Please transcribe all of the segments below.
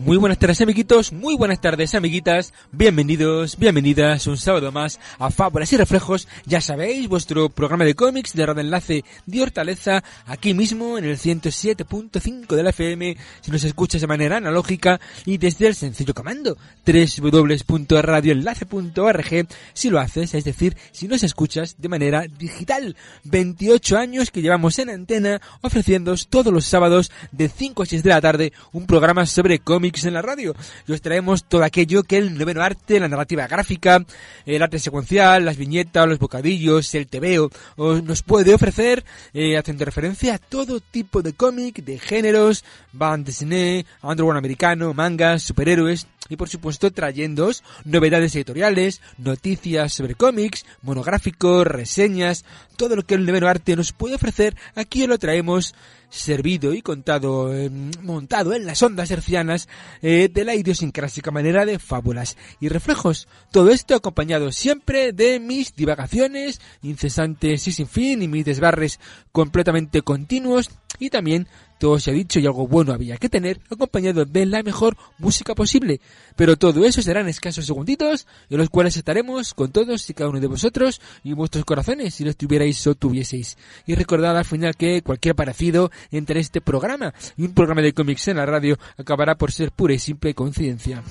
Muy buenas tardes, amiguitos, muy buenas tardes, amiguitas. Bienvenidos, bienvenidas un sábado más a Fábulas y Reflejos. Ya sabéis, vuestro programa de cómics de Radio Enlace de Hortaleza, aquí mismo en el 107.5 de la FM, si nos escuchas de manera analógica y desde el sencillo comando www.radioenlace.org si lo haces, es decir, si nos escuchas de manera digital. 28 años que llevamos en antena ofreciéndoos todos los sábados de 5 a 6 de la tarde un programa sobre cómics en la radio. Y os traemos todo aquello que el noveno arte, la narrativa gráfica, el arte secuencial, las viñetas, los bocadillos, el tebeo, nos puede ofrecer, haciendo referencia a todo tipo de cómic, de géneros, band dessinée, underground americano, mangas, superhéroes, y por supuesto trayéndoos novedades editoriales, noticias sobre cómics, monográficos, reseñas, todo lo que el noveno arte nos puede ofrecer, aquí lo traemos servido y contado, montado en las ondas hercianas de la idiosincrásica manera de Fábulas y Reflejos. Todo esto acompañado siempre de mis divagaciones incesantes y sin fin y mis desbarres completamente continuos, y también, todo se ha dicho y algo bueno había que tener, acompañado de la mejor música posible. Pero todo eso será en escasos segunditos, en los cuales estaremos con todos y cada uno de vosotros y vuestros corazones, si lo estuvierais o tuvieseis. Y recordad al final que cualquier parecido entre este programa y un programa de cómics en la radio acabará por ser pura y simple coincidencia.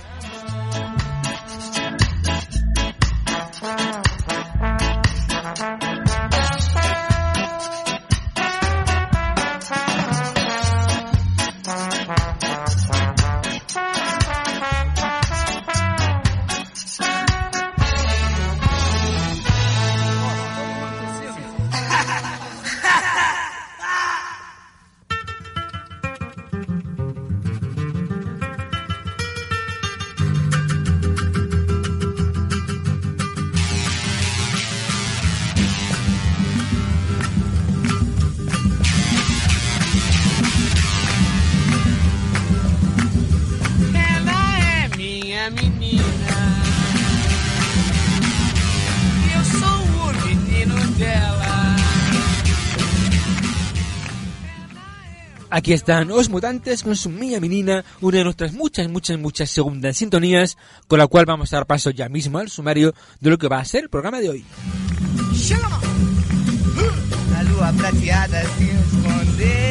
Aquí están Os Mutantes con su Mía Menina, una de nuestras muchas segundas sintonías, con la cual vamos a dar paso ya mismo al sumario de lo que va a ser el programa de hoy. La lua prateada se esconde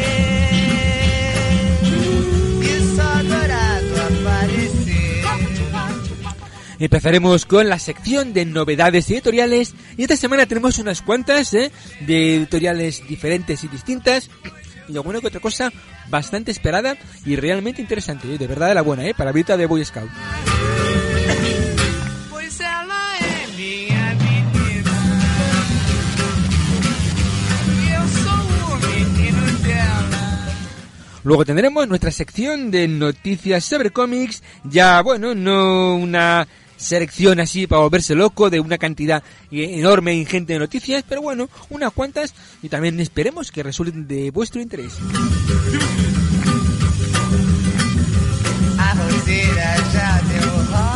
y só dorado aparecer. Empezaremos con la sección de novedades editoriales, y esta semana tenemos unas cuantas de editoriales diferentes y distintas, y alguna que otra cosa bastante esperada y realmente interesante, de verdad de la buena, para vida de Boy Scout. Luego tendremos nuestra sección de noticias sobre cómics, ya bueno, no una selección así para volverse loco de una cantidad enorme e ingente de noticias, pero bueno, unas cuantas, y también esperemos que resulten de vuestro interés. A roseira já deu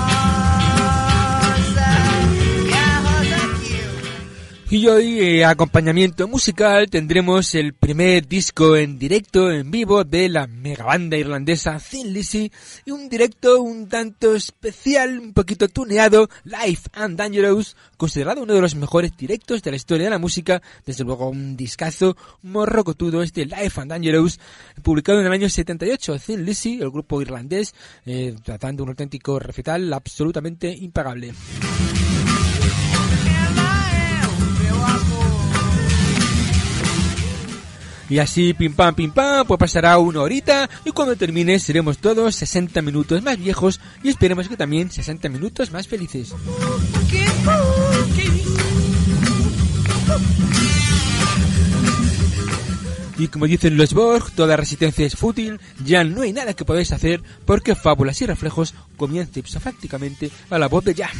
rosa e a rosa que Y hoy, acompañamiento musical, tendremos el primer disco en directo, en vivo, de la megabanda irlandesa Thin Lizzy, y un directo un tanto especial, un poquito tuneado, Live and Dangerous, considerado uno de los mejores directos de la historia de la música, desde luego un discazo morrocotudo, este Live and Dangerous, publicado en el año 78, Thin Lizzy, el grupo irlandés, tratando un auténtico recital absolutamente impagable. Y así, pim pam, pues pasará una horita, y cuando termine seremos todos 60 minutos más viejos, y esperemos que también 60 minutos más felices. Y como dicen los Borg, toda resistencia es fútil, ya no hay nada que podáis hacer, porque Fábulas y Reflejos comienza ipsofácticamente a la voz de ya.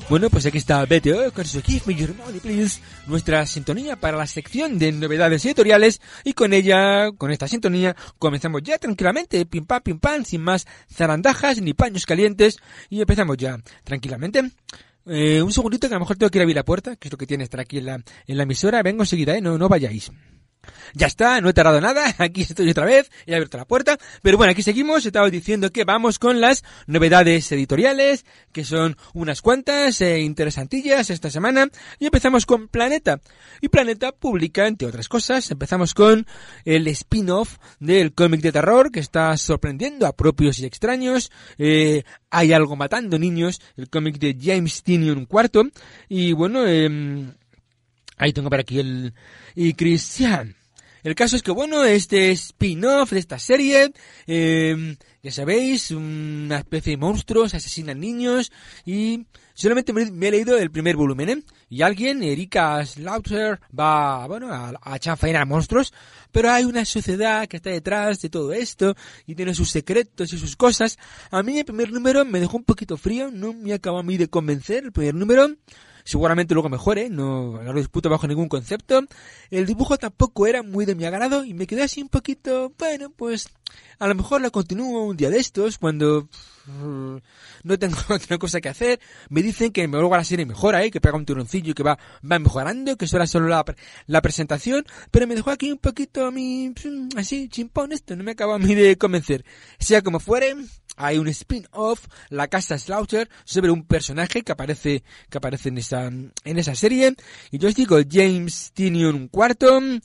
Bueno, pues aquí está BTO con su Give Me Your Money Please, nuestra sintonía para la sección de novedades editoriales, y con ella, con esta sintonía, comenzamos ya tranquilamente, pim pam, sin más zarandajas ni paños calientes, y empezamos ya tranquilamente. Un segundito que a lo mejor tengo que ir a abrir la puerta, que es lo que tiene estar aquí en la emisora. Vengo enseguida, no vayáis. Ya está, no he tardado nada, aquí estoy otra vez, he abierto la puerta, pero bueno, aquí seguimos. Estaba diciendo que vamos con las novedades editoriales, que son unas cuantas, interesantillas esta semana, y empezamos con Planeta. Y Planeta publica, entre otras cosas, empezamos con el spin-off del cómic de terror, que está sorprendiendo a propios y extraños. Hay algo matando niños, el cómic de James Tynion IV, y bueno, ahí tengo por aquí y Christian. El caso es que, bueno, este spin-off de esta serie, ya sabéis, una especie de monstruos asesinan niños, y solamente me he leído el primer volumen, y alguien, Erika Slaughter, va, bueno, a chanfaina a monstruos, pero hay una sociedad que está detrás de todo esto, y tiene sus secretos y sus cosas. A mí el primer número me dejó un poquito frío, no me acabó a mí de convencer el primer número. Seguramente luego mejore, no lo disputo bajo ningún concepto. El dibujo tampoco era muy de mi agrado y me quedé así un poquito, bueno, pues a lo mejor lo continúo un día de estos cuando no tengo otra cosa que hacer. Me dicen que luego la serie mejora, que pega un tironcillo y que va mejorando, que eso era solo la presentación, pero me dejó aquí un poquito a mí así chimpón esto, no me acaba a mí de convencer. Sea como fuere, hay un spin-off, La Casa Slaughter, sobre un personaje que aparece en esa serie, y yo os digo, James Tynion IV,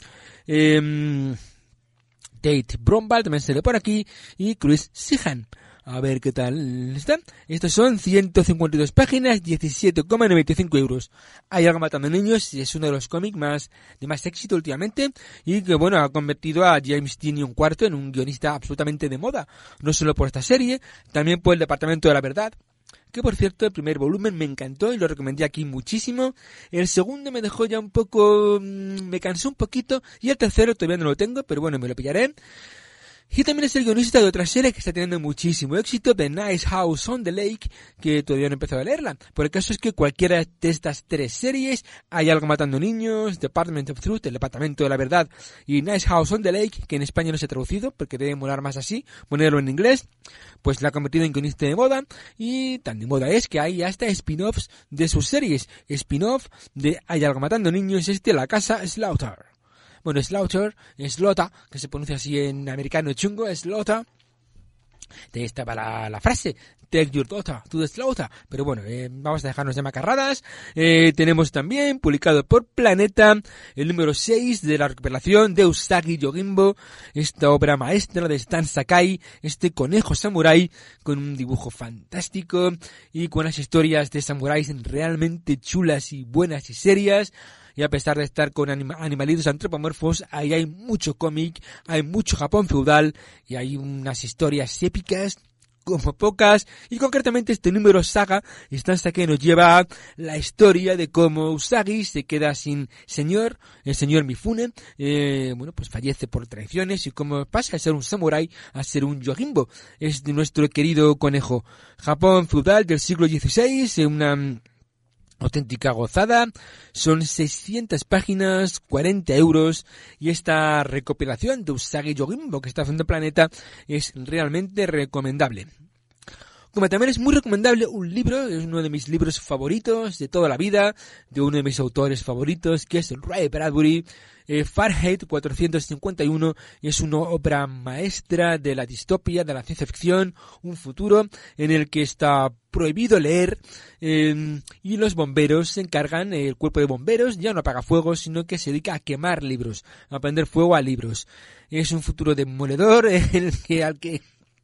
Tate Brombaugh también se ve por aquí, y Chris Sheehan. A ver qué tal está. Estos son 152 páginas, 17,95 euros. Hay algo matando niños, y es uno de los cómics de más éxito últimamente, y que bueno, ha convertido a James Tynion IV en un guionista absolutamente de moda, no solo por esta serie, también por el Departamento de la Verdad, que por cierto el primer volumen me encantó y lo recomendé aquí muchísimo. El segundo me dejó ya un poco, me cansó un poquito, y el tercero todavía no lo tengo, pero bueno, me lo pillaré. Y también es el guionista de otra serie que está teniendo muchísimo éxito, The Nice House on the Lake, que todavía no he empezado a leerla. Por el caso es que cualquiera de estas tres series, Hay algo matando niños, Department of Truth, el Departamento de la Verdad, y Nice House on the Lake, que en España no se ha traducido, porque debe molar más así, ponerlo en inglés, pues la ha convertido en guionista de moda, y tan de moda es que hay hasta spin-offs de sus series. Spin-off de Hay algo matando niños, La Casa Slaughter. Bueno, Slaughter, Slaughter, que se pronuncia así en americano chungo, Slaughter. De ahí estaba la frase, Take your daughter to the slaughter. Pero bueno, vamos a dejarnos de macarradas. Tenemos también publicado por Planeta el número 6 de la recuperación de Usagi Yojimbo, esta obra maestra de Stan Sakai, este conejo samurái con un dibujo fantástico y con unas historias de samuráis realmente chulas y buenas y serias. Y a pesar de estar con animalitos antropomorfos, ahí hay mucho cómic, hay mucho Japón feudal, y hay unas historias épicas como pocas. Y concretamente este número saga, Stan Sakai nos lleva la historia de cómo Usagi se queda sin señor, el señor Mifune, bueno, pues fallece por traiciones, y cómo pasa de ser un samurái a ser un yojimbo. Es de nuestro querido conejo. Japón feudal del siglo XVI, una auténtica gozada, son 600 páginas, 40 euros, y esta recopilación de Usagi Yojimbo que está haciendo Planeta es realmente recomendable. Como también es muy recomendable un libro, es uno de mis libros favoritos de toda la vida, de uno de mis autores favoritos, que es Ray Bradbury, Fahrenheit 451, es una obra maestra de la distopia, de la ciencia ficción, un futuro en el que está prohibido leer, y los bomberos se encargan, el cuerpo de bomberos ya no apaga fuego, sino que se dedica a quemar libros, a prender fuego a libros. Es un futuro demoledor al que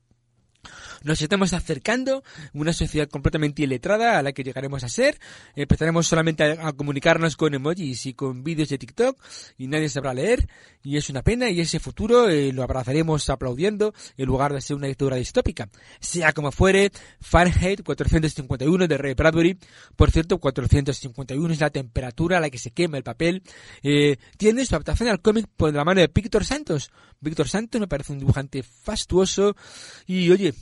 nos estamos acercando, una sociedad completamente iletrada a la que llegaremos a ser. Empezaremos solamente a comunicarnos con emojis y con vídeos de TikTok, y nadie sabrá leer, y es una pena, y ese futuro lo abrazaremos aplaudiendo en lugar de ser una dictadura distópica. Sea como fuere, Fahrenheit 451 de Ray Bradbury. Por cierto, 451 es la temperatura a la que se quema el papel. Tiene su adaptación al cómic por la mano de Víctor Santos. Víctor Santos me parece un dibujante fastuoso, y oye,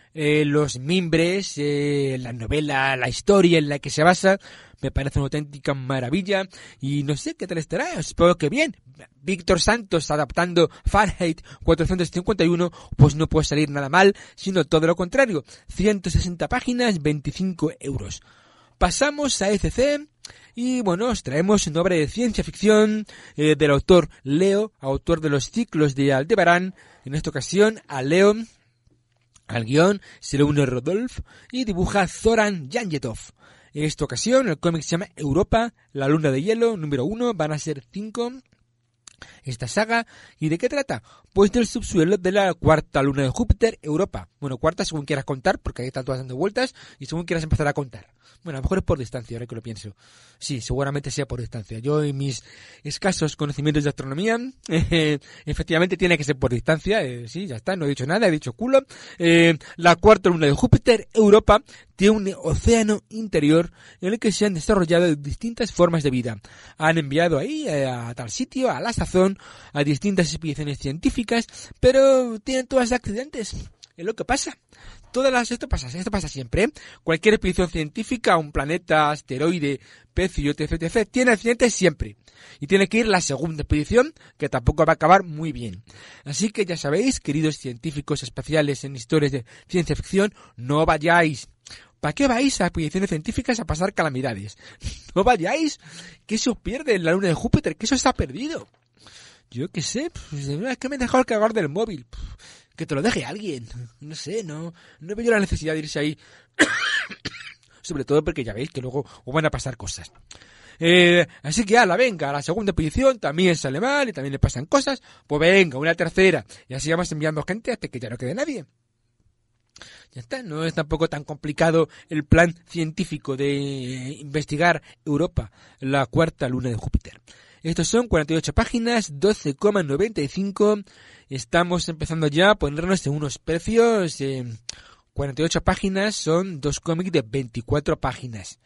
los mimbres, la novela, la historia en la que se basa, me parece una auténtica maravilla y no sé qué tal estará, espero que bien. Víctor Santos adaptando Fahrenheit 451, pues no puede salir nada mal, sino todo lo contrario, 160 páginas, 25 euros. Pasamos a ECC y bueno, os traemos una obra de ciencia ficción del autor Leo, autor de los ciclos de Aldebarán. En esta ocasión a Leo, al guión se le une Rodolphe y dibuja Zoran Janjetov. En esta ocasión el cómic se llama Europa, la luna de hielo, número 1, van a ser 5 esta saga. ¿Y de qué trata? Pues del subsuelo de la cuarta luna de Júpiter, Europa. Bueno, cuarta según quieras contar, porque ahí están todas dando vueltas, y según quieras empezar a contar. Bueno, a lo mejor es por distancia, ahora que lo pienso. Sí, seguramente sea por distancia. Yo y mis escasos conocimientos de astronomía, efectivamente tiene que ser por distancia. Sí, ya está, no he dicho nada, he dicho culo. La cuarta luna de Júpiter, Europa, tiene un océano interior en el que se han desarrollado distintas formas de vida. Han enviado ahí a tal sitio, a la sazón, a distintas expediciones científicas, pero tienen todas accidentes. Es lo que pasa. Esto pasa siempre, ¿eh? Cualquier expedición científica, un planeta, asteroide, pez y etc, tiene accidentes siempre. Y tiene que ir la segunda expedición, que tampoco va a acabar muy bien. Así que ya sabéis, queridos científicos espaciales en historias de ciencia ficción, no vayáis. ¿Para qué vais a expediciones científicas a pasar calamidades? No vayáis, que se os pierde en la luna de Júpiter, que eso está perdido. Yo qué sé, pues, es que me he dejado el cargador del móvil. Que te lo deje alguien. No sé, no veo yo la necesidad de irse ahí. Sobre todo porque ya veis que luego os van a pasar cosas. Así que venga, la segunda expedición también sale mal y también le pasan cosas. Pues venga, una tercera. Y así vamos enviando gente hasta que ya no quede nadie. Ya está, no es tampoco tan complicado el plan científico de investigar Europa, la cuarta luna de Júpiter. Estos son 48 páginas, 12,95. Estamos empezando ya a ponernos en unos precios. 48 páginas son 2 cómics de 24 páginas.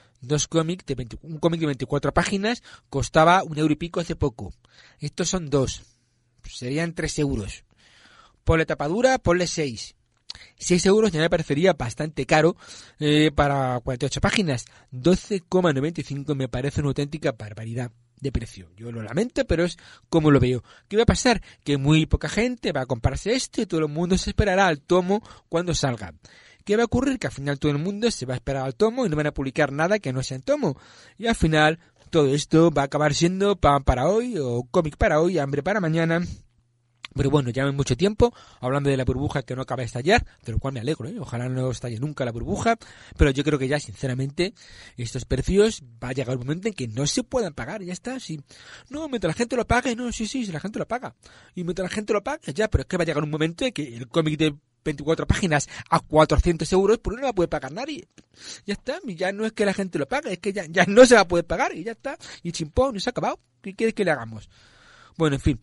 Un cómic de 24 páginas costaba €1 y pico hace poco. Estos son 2. Serían 3 euros. Ponle tapadura, ponle 6. 6 euros ya me parecería bastante caro para 48 páginas. 12,95 me parece una auténtica barbaridad de precio. Yo lo lamento, pero es como lo veo. ¿Qué va a pasar? Que muy poca gente va a comprarse esto y todo el mundo se esperará al tomo cuando salga. ¿Qué va a ocurrir? Que al final todo el mundo se va a esperar al tomo y no van a publicar nada que no sea en tomo. Y al final todo esto va a acabar siendo pan para hoy o cómic para hoy, hambre para mañana. Pero bueno, ya en mucho tiempo hablando de la burbuja que no acaba de estallar, de lo cual me alegro, ojalá no estalle nunca la burbuja, pero yo creo que ya sinceramente estos precios va a llegar un momento en que no se puedan pagar, ya está, sí. No, mientras la gente lo pague, no, sí, la gente lo paga. Y mientras la gente lo pague, ya, pero es que va a llegar un momento en que el cómic de 24 páginas a 400 euros, pues no lo va a poder pagar nadie. Ya está, y ya no es que la gente lo pague, es que ya no se va a poder pagar y ya está, y chimpón, y se ha acabado. ¿Qué quieres que le hagamos? Bueno, en fin.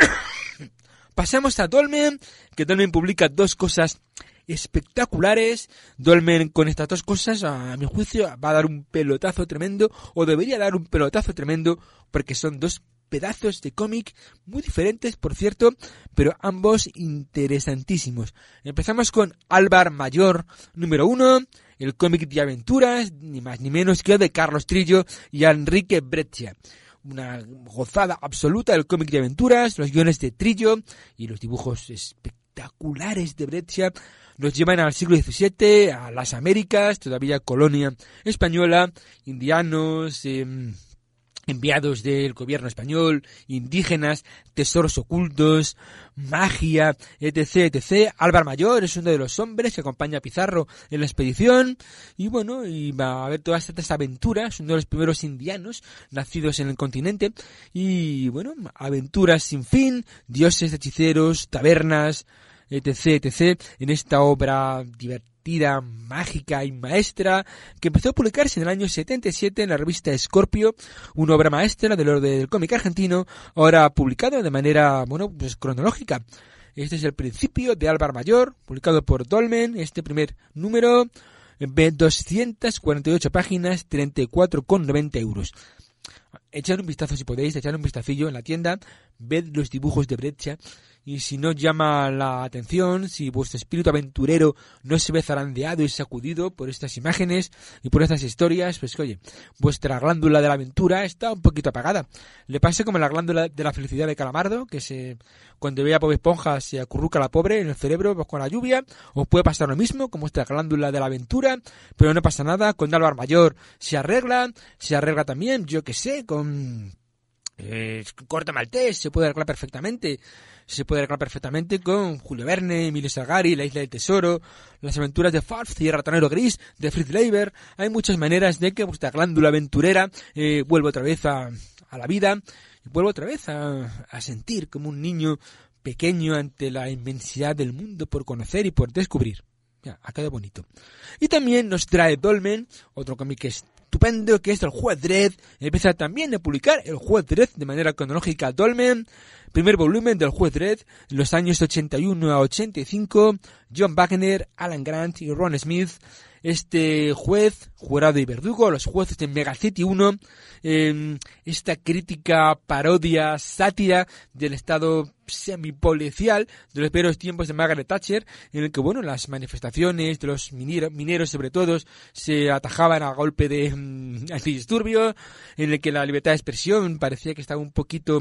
Pasamos a Dolmen, que Dolmen publica 2 cosas espectaculares. Dolmen con estas 2 cosas, a mi juicio, va a dar un pelotazo tremendo, o debería dar un pelotazo tremendo, porque son 2 pedazos de cómic muy diferentes, por cierto, pero ambos interesantísimos. Empezamos con Álvar Mayor, número 1, el cómic de aventuras, ni más ni menos que de Carlos Trillo y Enrique Breccia. Una gozada absoluta del cómic de aventuras, los guiones de Trillo y los dibujos espectaculares de Breccia nos llevan al siglo XVII, a las Américas, todavía colonia española, indianos, enviados del gobierno español, indígenas, tesoros ocultos, magia, etc. Álvar Mayor es uno de los hombres que acompaña a Pizarro en la expedición y bueno, y va a haber todas estas aventuras, uno de los primeros indianos nacidos en el continente y bueno, aventuras sin fin, dioses, hechiceros, tabernas, etc. en esta obra divertida, mágica y maestra que empezó a publicarse en el año 77 en la revista Scorpio, una obra maestra del cómic argentino, ahora publicado de manera, cronológica. Este es el principio de Álvar Mayor, publicado por Dolmen, este primer número, 248 páginas, 34,90 euros. Echad un vistazo si podéis, echad un vistacillo en la tienda, ved los dibujos de Breccia y si no llama la atención, si vuestro espíritu aventurero no se ve zarandeado y sacudido por estas imágenes y por estas historias, pues que oye, vuestra glándula de la aventura está un poquito apagada. Le pasa como la glándula de la felicidad de Calamardo, que cuando ve a Bob Esponja se acurruca la pobre en el cerebro pues, con la lluvia. Os puede pasar lo mismo con vuestra glándula de la aventura, pero no pasa nada. Con Álvaro Mayor se arregla también, yo que sé, con Corto Maltés se puede arreglar perfectamente con Julio Verne, Emilio Salgari, La Isla del Tesoro, Las aventuras de Farf y el ratonero gris de Fritz Leiber. Hay muchas maneras de que vuestra glándula aventurera vuelva otra vez a la vida y vuelva otra vez a sentir como un niño pequeño ante la inmensidad del mundo por conocer y por descubrir. Ya, ha quedado bonito. Y también nos trae Dolmen, otro cómic estupendo, que es el Juez Dredd. Empieza también a publicar el Juez Dredd de manera cronológica. Dolmen, primer volumen del Juez Dredd, en los años 81 a 85, John Wagner, Alan Grant y Ron Smith. Este juez, jurado y verdugo, los jueces de Mega City 1, esta crítica, parodia, sátira del estado semipolicial de los primeros tiempos de Margaret Thatcher, en el que, bueno, las manifestaciones de los mineros sobre todo, se atajaban a golpe de antidisturbio, en el que la libertad de expresión parecía que estaba un poquito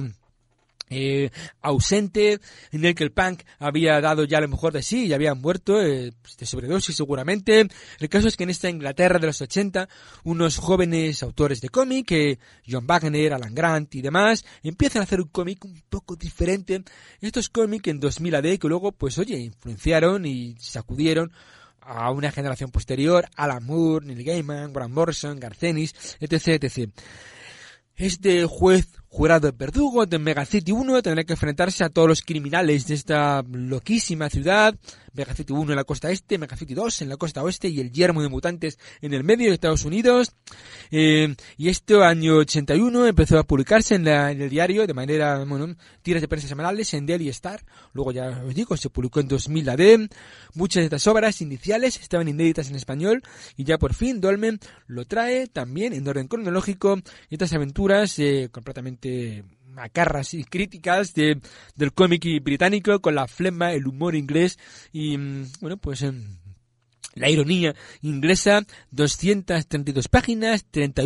ausente, en el que el punk había dado ya lo mejor de sí y habían muerto de sobredosis seguramente. El caso es que en esta Inglaterra de los 80, unos jóvenes autores de cómic, John Wagner, Alan Grant y demás, empiezan a hacer un cómic un poco diferente. Estos cómics en 2000 AD que luego, pues oye, influenciaron y sacudieron a una generación posterior, Alan Moore, Neil Gaiman, Grant Morrison, Garth Ennis, etc, etc. Este juez jurado verdugo de Mega City 1 tendrá que enfrentarse a todos los criminales de esta loquísima ciudad. Mega City 1 en la costa este, Mega City 2 en la costa oeste y el yermo de mutantes en el medio de Estados Unidos. Y este año 81 empezó a publicarse en el diario de manera, bueno, tiras de prensa semanales en Daily Star. Luego ya os digo, se publicó en 2000 AD. Muchas de estas obras iniciales estaban inéditas en español y ya por fin Dolmen lo trae también en orden cronológico. Y estas aventuras completamente macarras y críticas del cómic británico con la flema, el humor inglés y, bueno, pues la ironía inglesa. 232 páginas,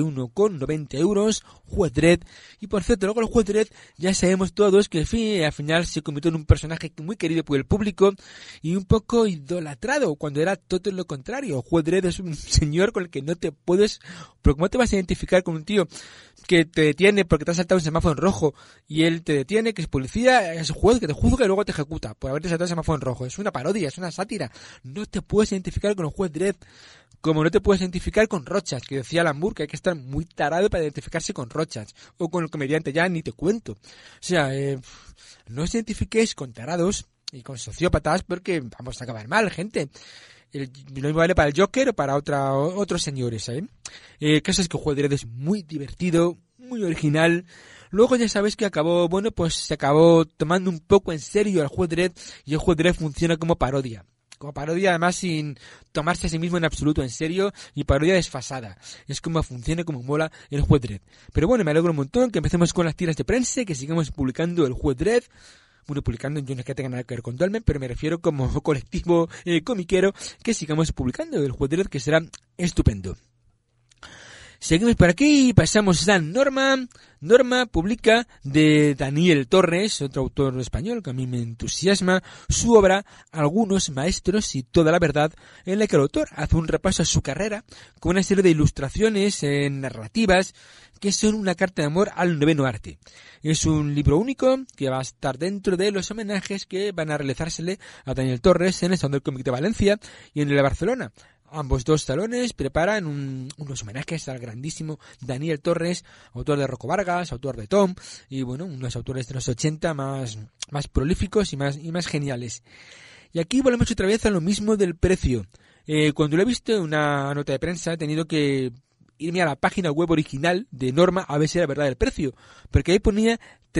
31,90 €, Juez Dredd. Y por cierto, luego el Juez Dredd ya sabemos todos que al final se convirtió en un personaje muy querido por el público y un poco idolatrado, cuando era todo lo contrario. Juez Dredd es un señor con el que no te puedes... Pero ¿cómo te vas a identificar con un tío que te detiene porque te has saltado un semáforo en rojo y él te detiene, que es policía, es juez que te juzga y luego te ejecuta por haberte saltado el semáforo en rojo? Es una parodia, es una sátira. No te puedes identificar con el Juez Dredd, como no te puedes identificar con Rochas, que decía Alan Moore que hay que estar muy tarado para identificarse con Rochas, o con el comediante, ya ni te cuento. O sea, no os identifiquéis con tarados y con sociópatas porque vamos a acabar mal, gente. Lo mismo vale para el Joker o para otros señores, El caso es que el Juez Dredd es muy divertido, muy original. Luego ya sabéis que se acabó tomando un poco en serio al Juez Dredd, y el Juez Dredd funciona como parodia. Como parodia, además, sin tomarse a sí mismo en absoluto en serio, y parodia desfasada. Es como funciona, como mola el Juez Dredd. Pero bueno, me alegro un montón que empecemos con las tiras de prensa, que sigamos publicando el Juez Dredd. Bueno, publicando, yo no es que tenga nada que ver con Dolmen, pero me refiero como colectivo comiquero, que sigamos publicando el Juez Dredd, que será estupendo. Seguimos por aquí y pasamos a Norma. Norma publica de Daniel Torres, otro autor español que a mí me entusiasma, su obra Algunos maestros y toda la verdad, en la que el autor hace un repaso a su carrera con una serie de ilustraciones narrativas que son una carta de amor al noveno arte. Es un libro único que va a estar dentro de los homenajes que van a realizársele a Daniel Torres en el Salón del Cómic de Valencia y en el de Barcelona. Ambos dos salones preparan unos homenajes al grandísimo Daniel Torres, autor de Rocco Vargas, autor de Tom, y bueno, unos autores de los 80 más prolíficos y más geniales. Y aquí volvemos otra vez a lo mismo del precio. Cuando lo he visto en una nota de prensa he tenido que irme a la página web original de Norma a ver si era verdad el precio, porque ahí ponía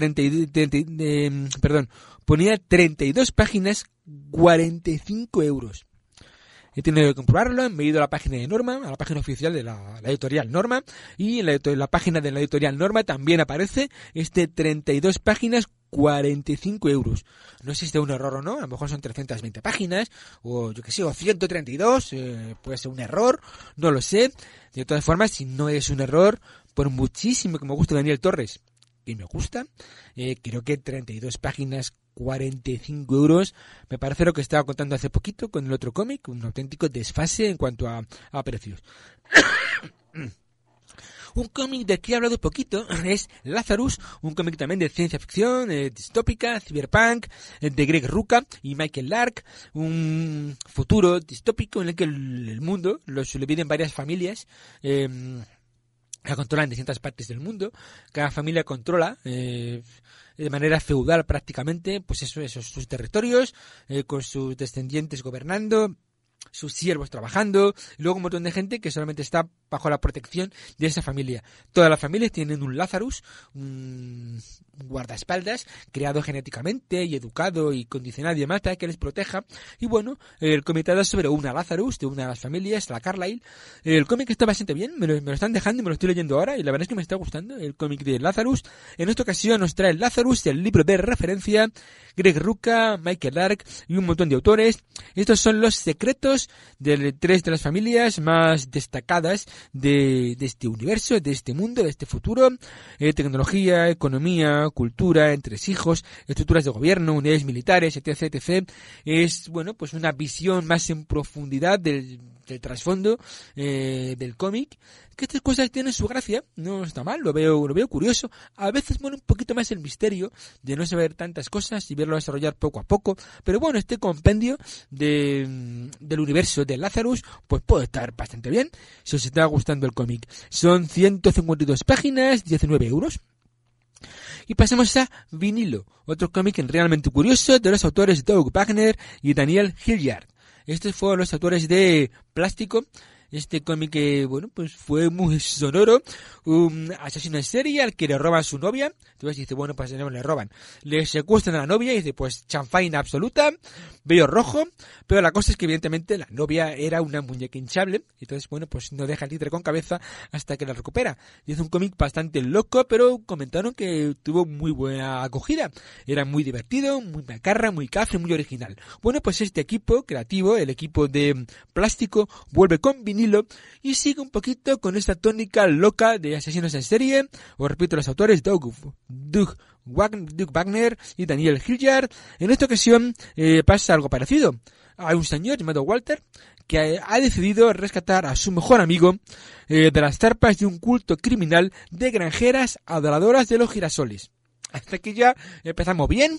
32 páginas, 45 €. He tenido que comprobarlo, me he ido a la página de Norma, a la página oficial de la editorial Norma, y en la página de la editorial Norma también aparece 32 páginas, €45. No sé si es un error o no, a lo mejor son 320 páginas, o yo que sé, o 132, puede ser un error, no lo sé. De todas formas, si no es un error, por muchísimo que me guste Daniel Torres, que me gusta, creo que 32 páginas, €45, me parece lo que estaba contando hace poquito con el otro cómic, un auténtico desfase en cuanto a precios. Un cómic del que he hablado poquito es Lazarus, un cómic también de ciencia ficción, distópica, cyberpunk, de Greg Rucka y Michael Lark, un futuro distópico en el que el mundo lo divide en varias familias, la controlan en distintas partes del mundo. Cada familia controla de manera feudal prácticamente pues esos sus territorios, con sus descendientes gobernando, sus siervos trabajando, y luego un montón de gente que solamente está bajo la protección de esa familia. Todas las familias tienen un Lazarus, un guardaespaldas, creado genéticamente y educado y condicionado y demás para que les proteja. Y bueno, el cómic trata sobre una Lazarus de una de las familias, la Carlyle. El cómic está bastante bien, me lo están dejando y me lo estoy leyendo ahora, y la verdad es que me está gustando el cómic de Lazarus. En esta ocasión nos trae Lazarus, el libro de referencia, Greg Rucka, Michael Lark y un montón de autores. Estos son los secretos de tres de las familias más destacadas de este universo, de este mundo, de este futuro. Tecnología, economía, cultura, entresijos, estructuras de gobierno, unidades militares, etc, etc. Es, bueno, pues una visión más en profundidad del trasfondo del cómic, que estas cosas tienen su gracia, no está mal, lo veo curioso. A veces muere un poquito más el misterio de no saber tantas cosas y verlo desarrollar poco a poco, pero bueno, este compendio del universo de Lazarus pues puede estar bastante bien si os está gustando el cómic. Son 152 páginas, €19. Y pasamos a Vinilo, otro cómic realmente curioso de los autores Doug Wagner y Daniel Hilliard. Estos fueron los autores de Plástico. Este cómic que, bueno, pues fue muy sonoro. Un asesino en serie al que le roban a su novia. Entonces dice, bueno, pues no le roban. Le secuestran a la novia y dice, pues chanfaina absoluta, veo rojo. Pero la cosa es que evidentemente la novia era una muñeca hinchable. Entonces, bueno, pues no deja el títere con cabeza hasta que la recupera. Y es un cómic bastante loco, pero comentaron que tuvo muy buena acogida. Era muy divertido, muy macarra, muy cafre, muy original. Bueno, pues este equipo creativo, el equipo de Plástico, vuelve con Vinilo y sigue un poquito con esta tónica loca de asesinos en serie. Os repito, los autores Doug Wagner y Daniel Hilliard. En esta ocasión pasa algo parecido. Hay un señor llamado Walter que ha decidido rescatar a su mejor amigo de las zarpas de un culto criminal de granjeras adoradoras de los girasoles. Hasta aquí ya empezamos bien.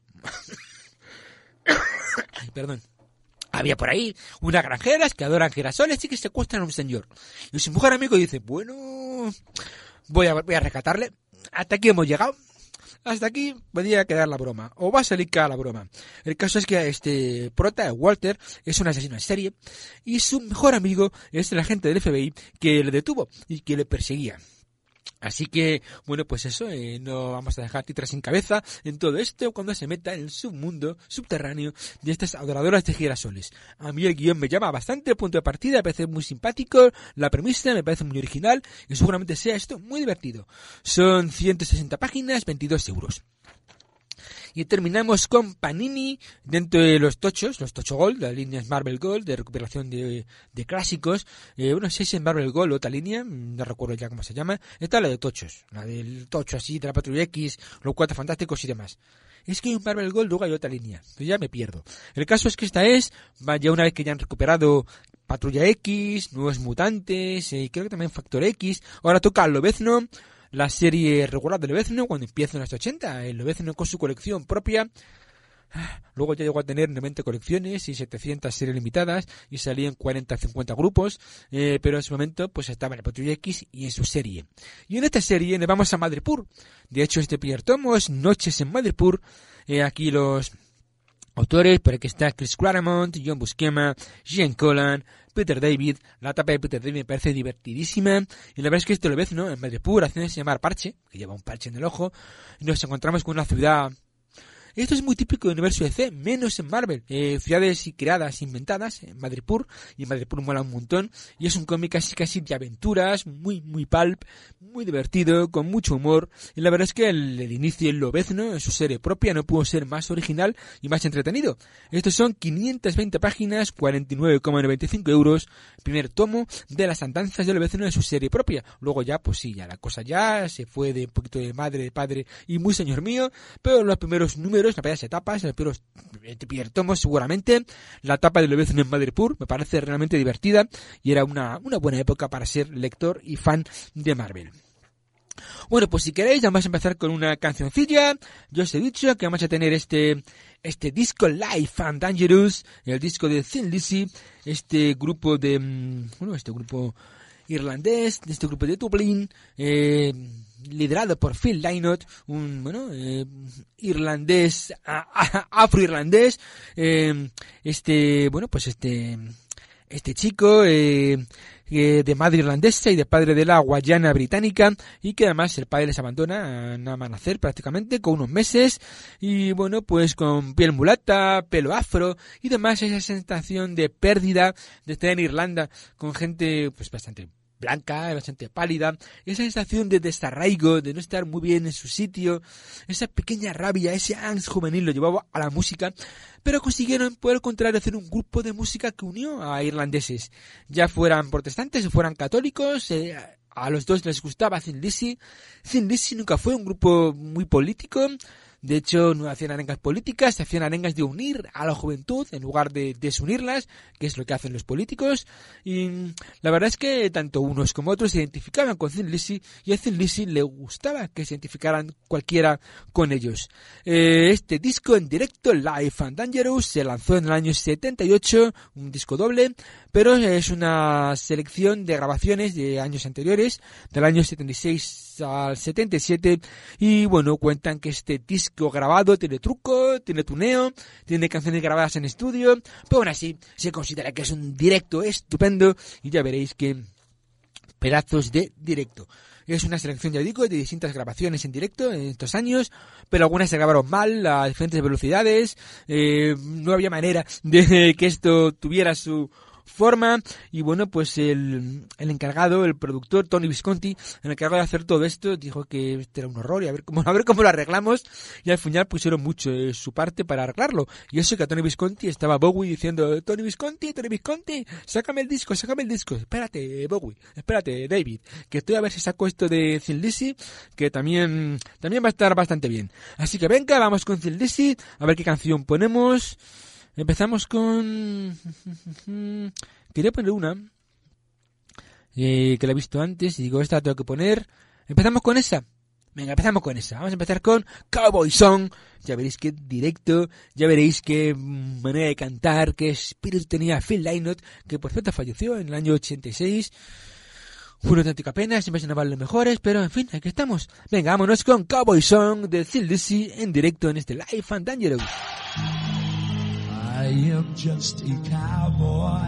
Ay, perdón. Había por ahí unas granjeras que adoran girasoles y que secuestran a un señor. Y su mejor amigo dice, bueno, voy a rescatarle. Hasta aquí hemos llegado. Hasta aquí podría quedar la broma. O va a salir cada la broma. El caso es que este prota, Walter, es un asesino en serie. Y su mejor amigo es el agente del FBI que le detuvo y que le perseguía. Así que, bueno, pues eso, no vamos a dejar títeres sin cabeza en todo esto cuando se meta en el submundo subterráneo de estas adoradoras de girasoles. A mí el guión me llama bastante el punto de partida, me parece muy simpático, la premisa me parece muy original y seguramente sea esto muy divertido. Son 160 páginas, €22. Y terminamos con Panini dentro de los Tocho Gold, las líneas Marvel Gold de recuperación de clásicos. No sé si es Marvel Gold o otra línea, no recuerdo ya cómo se llama. Esta es la de Tochos, la del Tocho así, de la Patrulla X, los Cuatro Fantásticos y demás. Es que hay un Marvel Gold, luego hay otra línea, entonces ya me pierdo. El caso es que esta es, ya una vez que ya han recuperado Patrulla X, Nuevos Mutantes, creo que también Factor X, ahora toca Lobezno, la serie regular de Lobezno cuando empieza en los 80, el Lobezno con su colección propia. Luego ya llegó a tener 90 colecciones y 700 series limitadas y salían 40 50 grupos, pero en su momento pues estaba en la Patrulla X y en su serie. Y en esta serie nos vamos a Madripoor. De hecho, este primer tomo es Noches en Madripoor. Aquí los autores, por aquí está Chris Claremont, John Buscema, Jean Collan, Peter David. La etapa de Peter David me parece divertidísima. Y la verdad es que este lo ves, ¿no? En Madripoor, haciéndose llamar Parche, que lleva un parche en el ojo. Y nos encontramos con una ciudad Esto es muy típico del universo DC, menos en Marvel. Ciudades creadas, inventadas, en Madripoor, y Madripoor mola un montón, y es un cómic casi de aventuras, muy pulp, muy divertido, con mucho humor, y la verdad es que el inicio en Lobezno, en su serie propia, no pudo ser más original y más entretenido. Estos son 520 páginas, 49,95 €, primer tomo de las andanzas de Lobezno en su serie propia. Luego ya, pues sí, ya la cosa ya se fue de un poquito de madre, de padre y muy señor mío, pero los primeros números, las primeras etapas, el primer tomo seguramente, la etapa de Lobezno en Madripoor me parece realmente divertida y era una buena época para ser lector y fan de Marvel. Bueno, pues si queréis vamos a empezar con una cancioncilla. Yo os he dicho que vamos a tener este disco Life and Dangerous, el disco de Thin Lizzy, este grupo irlandés, este grupo de Dublín, liderado por Phil Lynott, un irlandés, afroirlandés, este chico de madre irlandesa y de padre de la Guayana británica, y que además el padre les abandona nada más nacer prácticamente con unos meses, y bueno, pues con piel mulata, pelo afro y demás, esa sensación de pérdida de estar en Irlanda con gente pues bastante blanca, bastante pálida, esa sensación de desarraigo, de no estar muy bien en su sitio, esa pequeña rabia, ese angst juvenil lo llevaba a la música, pero consiguieron, por el contrario, hacer un grupo de música que unió a irlandeses, ya fueran protestantes o fueran católicos. A los dos les gustaba Thin Lizzy. Thin Lizzy nunca fue un grupo muy político. De hecho, no hacían arengas políticas, hacían arengas de unir a la juventud en lugar de desunirlas, que es lo que hacen los políticos. Y la verdad es que tanto unos como otros se identificaban con Thin Lizzy, y a Thin Lizzy le gustaba que se identificaran cualquiera con ellos. Este disco en directo, Life and Dangerous, se lanzó en el año 78, un disco doble, pero es una selección de grabaciones de años anteriores, del año 76 al 77, y bueno, cuentan que este disco grabado tiene truco, tiene tuneo, tiene canciones grabadas en estudio, pero aún así se considera que es un directo estupendo, y ya veréis que pedazos de directo. Es una selección, ya digo, de distintas grabaciones en directo en estos años, pero algunas se grabaron mal, a diferentes velocidades, no había manera de que esto tuviera su forma, y bueno, pues el encargado, el productor Tony Visconti, el encargado de hacer todo esto, dijo que este era un horror y a ver cómo lo arreglamos, y al final pusieron mucho de su parte para arreglarlo, y eso que a Tony Visconti estaba Bowie diciendo: Tony Visconti, sácame el disco, espérate Bowie, espérate David, que estoy a ver si saco esto de Thin Lizzy, que también va a estar bastante bien. Así que venga, vamos con Thin Lizzy, a ver qué canción ponemos. Empezamos con... Quería poner una que la he visto antes y digo, esta la tengo que poner. Empezamos con esa. Venga, empezamos con esa. Vamos a empezar con Cowboy Song. Ya veréis qué directo, ya veréis qué manera de cantar, qué espíritu tenía Phil Lynott, que por cierto falleció en el año 86. Fue una auténtica pena, siempre se nos van los mejores, pero en fin, aquí estamos. Venga, vámonos con Cowboy Song de Thin Lizzy en directo en este Life and Dangerous. I am just a cowboy,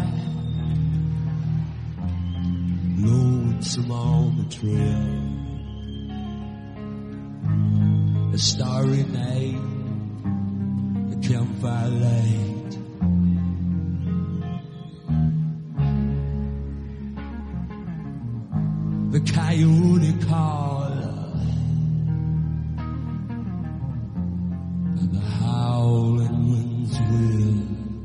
lonesome on the trail, a starry night, a campfire light, the coyote call, and the howling winds will.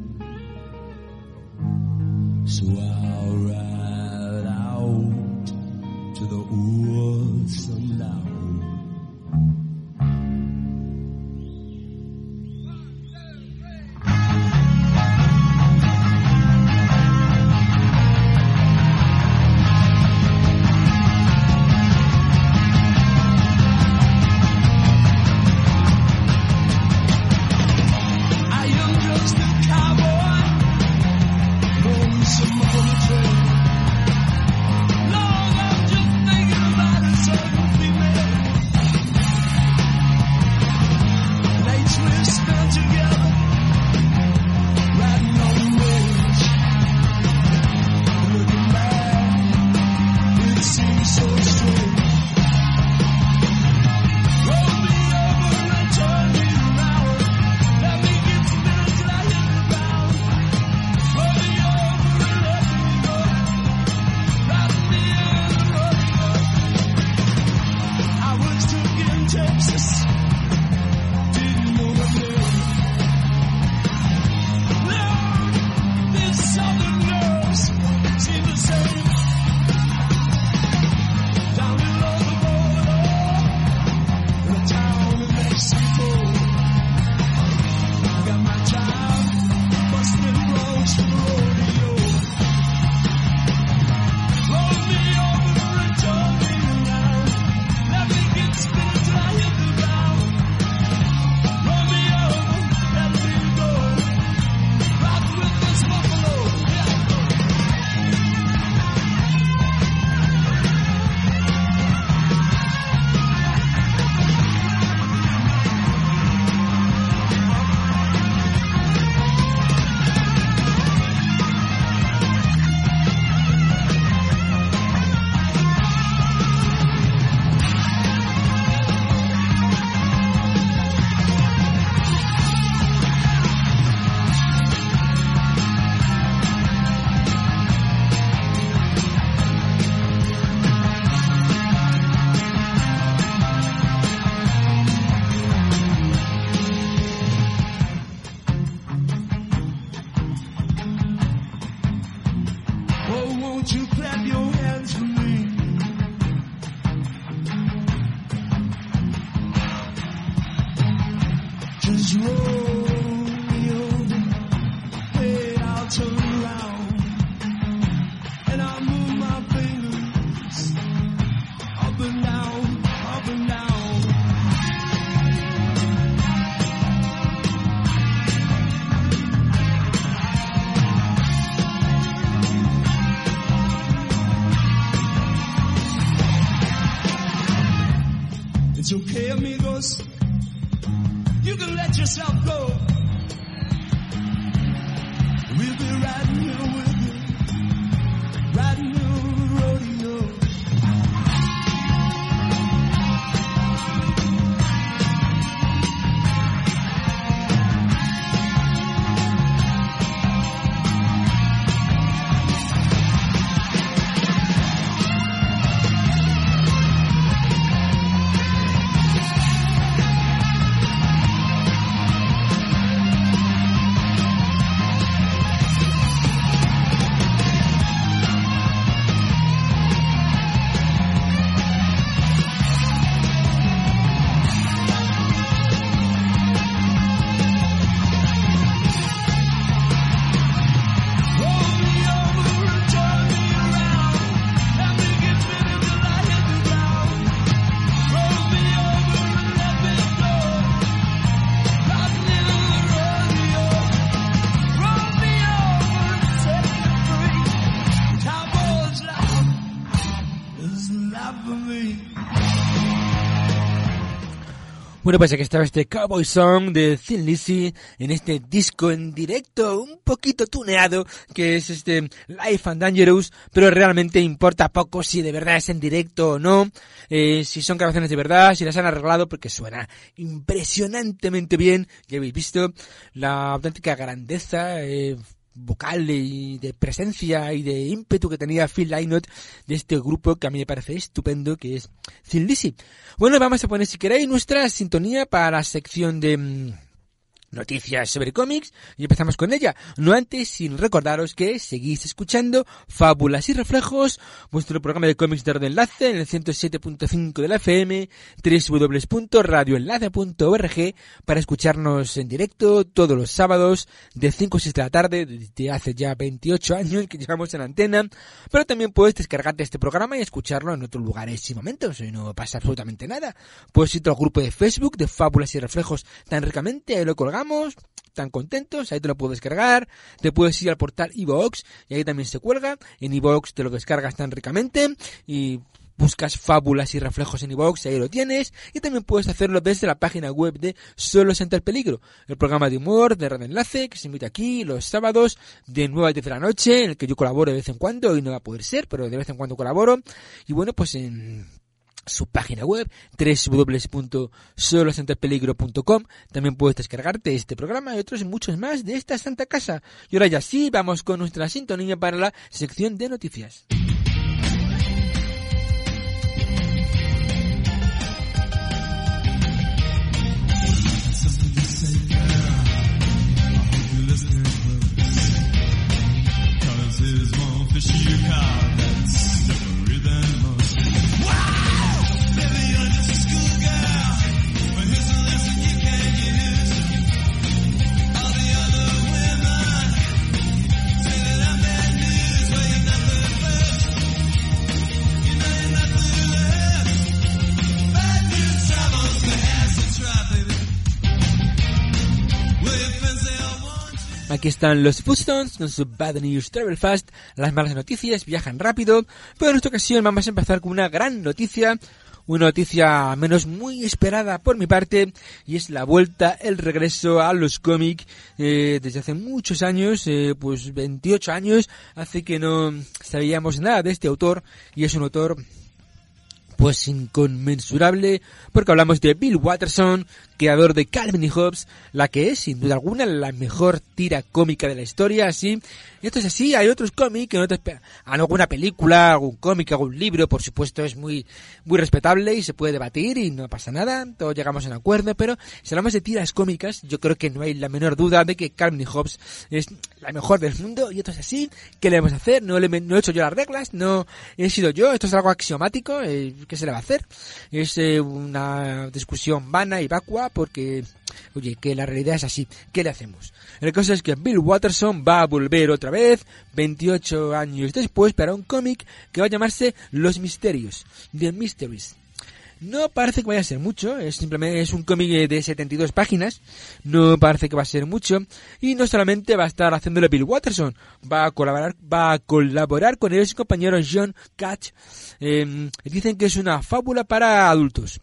So I'll ride out to the woods sundown. just roll me over. Hey, I'll turn around and I'll move my fingers up and down, up and down. It's okay, amigos. You can let yourself go. We'll be riding here with you, riding your rodeo. Bueno, pues aquí estaba este Cowboy Song de Thin Lizzy en este disco en directo, un poquito tuneado, que es este Life and Dangerous, pero realmente importa poco si de verdad es en directo o no, si son grabaciones de verdad, si las han arreglado, porque suena impresionantemente bien. Ya habéis visto la auténtica grandeza vocal y de presencia y de ímpetu que tenía Phil Lynott de este grupo que a mí me parece estupendo, que es Thin Lizzy. Bueno, vamos a poner, si queréis, nuestra sintonía para la sección de noticias sobre cómics y empezamos con ella. No antes sin recordaros que seguís escuchando Fábulas y Reflejos, vuestro programa de cómics de Radio Enlace en el 107.5 de la FM, www.radioenlace.org, para escucharnos en directo todos los sábados de 5 a 6 de la tarde, desde hace ya 28 años que llevamos en antena, pero también puedes descargarte este programa y escucharlo en otros lugares y momentos, y no pasa absolutamente nada. Puedes ir al grupo de Facebook de Fábulas y Reflejos tan ricamente, ahí lo colgamos, tan contentos, ahí te lo puedes descargar. Te puedes ir al portal iVoox y ahí también se cuelga. En iVoox te lo descargas tan ricamente y buscas Fábulas y Reflejos en iVoox y ahí lo tienes. Y también puedes hacerlo desde la página web de Solos ante el Peligro, el programa de humor de Radio Enlace que se emite aquí los sábados de 9 a 10 de la noche, en el que yo colaboro de vez en cuando. Hoy no va a poder ser, pero de vez en cuando colaboro. Y bueno, pues en su página web www.solosantepeligro.com también puedes descargarte este programa y otros muchos más de esta santa casa. Y ahora ya sí, vamos con nuestra sintonía para la sección de noticias. Aquí están los Footstones con su Bad News Travel Fast. Las malas noticias viajan rápido, pero en esta ocasión vamos a empezar con una gran noticia, una noticia menos muy esperada por mi parte, y es la vuelta, el regreso a los cómics desde hace muchos años, pues 28 años, hace que no sabíamos nada de este autor, y es un autor pues inconmensurable, porque hablamos de Bill Watterson, creador de Calvin y Hobbes, la que es sin duda alguna la mejor tira cómica de la historia. Así, esto es así, hay otros cómics que no te esperan, alguna película, algún cómic, algún libro, por supuesto es muy respetable y se puede debatir y no pasa nada, todos llegamos a un acuerdo, pero si hablamos de tiras cómicas, yo creo que no hay la menor duda de que Calvin y Hobbes es la mejor del mundo y esto es así. ¿Qué le vamos a hacer? No he hecho yo las reglas, no he sido yo. Esto es algo axiomático. ¿Qué se le va a hacer? Es una discusión vana y vacua porque, oye, que la realidad es así. ¿Qué le hacemos? El caso es que Bill Watterson va a volver otra vez, 28 años después, para un cómic que va a llamarse Los Misterios, The Mysteries. No parece que vaya a ser mucho, es un cómic de 72 páginas, no parece que va a ser mucho, y no solamente va a estar haciéndole Bill Watterson, va a colaborar con él su compañero John Catch. Dicen que es una fábula para adultos.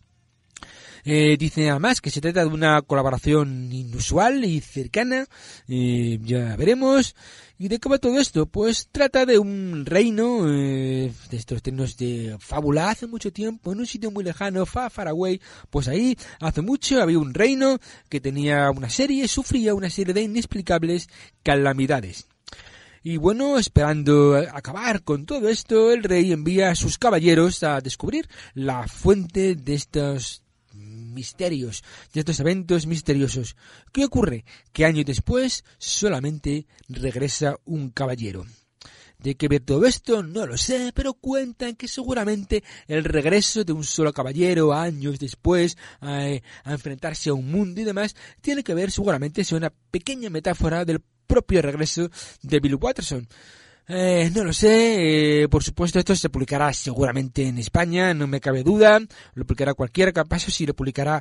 Dice además que se trata de una colaboración inusual y cercana, ya veremos. ¿Y de qué va todo esto? Pues trata de un reino, de estos términos de fábula, hace mucho tiempo, en un sitio muy lejano, far away, pues ahí, hace mucho, había un reino que sufría una serie de inexplicables calamidades. Y bueno, esperando acabar con todo esto, el rey envía a sus caballeros a descubrir la fuente de estos misterios, de estos eventos misteriosos. ¿Qué ocurre? Que años después solamente regresa un caballero. ¿De qué ver todo esto? No lo sé, pero cuentan que seguramente el regreso de un solo caballero años después a enfrentarse a un mundo y demás tiene que ver seguramente con una pequeña metáfora del propio regreso de Bill Watterson. No lo sé, por supuesto esto se publicará seguramente en España, no me cabe duda, lo publicará cualquiera, capaz si lo publicará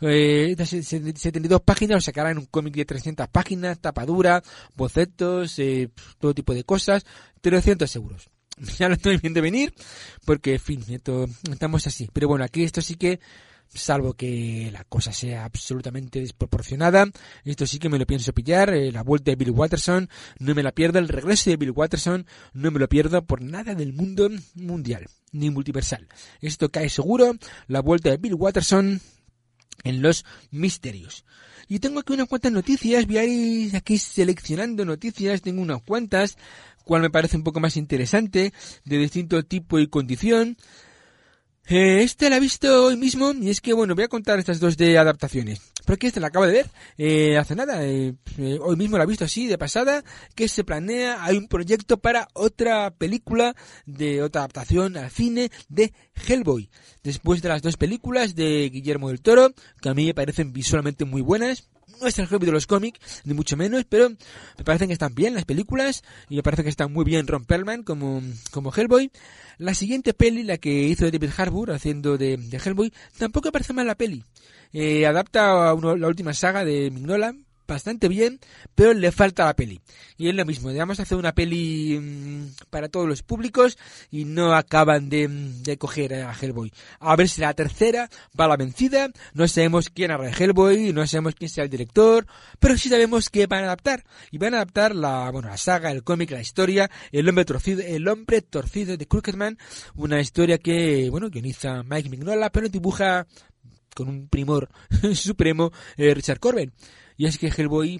72 páginas, lo sacará en un cómic de 300 páginas, tapadura, bocetos, todo tipo de cosas, 300 euros. Ya lo estoy viendo venir, porque en fin, estamos así, pero bueno, aquí esto sí que, salvo que la cosa sea absolutamente desproporcionada, esto sí que me lo pienso pillar, la vuelta de Bill Watterson, no me la pierdo, el regreso de Bill Watterson, no me lo pierdo por nada del mundo mundial, ni multiversal. Esto cae seguro, la vuelta de Bill Watterson en Los Misterios. Y tengo aquí unas cuantas noticias, voy a ir aquí seleccionando noticias, tengo unas cuantas, cual me parece un poco más interesante, de distinto tipo y condición. Esta la he visto hoy mismo y es que, bueno, voy a contar estas dos de adaptaciones. Porque esta la acabo de ver hace nada, hoy mismo la he visto así de pasada, que se planea, hay un proyecto para otra película de otra adaptación al cine de Hellboy. Después de las dos películas de Guillermo del Toro, que a mí me parecen visualmente muy buenas. No es el Hellboy de los cómics, ni mucho menos, pero me parecen que están bien las películas y me parece que está muy bien Ron Perlman como Hellboy. La siguiente peli, la que hizo David Harbour haciendo de Hellboy, tampoco me parece mal la peli. Adapta la última saga de Mignola bastante bien, pero le falta la peli. Y es lo mismo, vamos a hacer una peli para todos los públicos y no acaban de coger a Hellboy. A ver si la tercera va a la vencida, no sabemos quién hará Hellboy, no sabemos quién será el director, pero sí sabemos que van a adaptar. Y van a adaptar la saga, el cómic, la historia, el hombre torcido de Crooked-Man, una historia que, guioniza Mike Mignola, pero dibuja con un primor supremo Richard Corben. Y es que Hellboy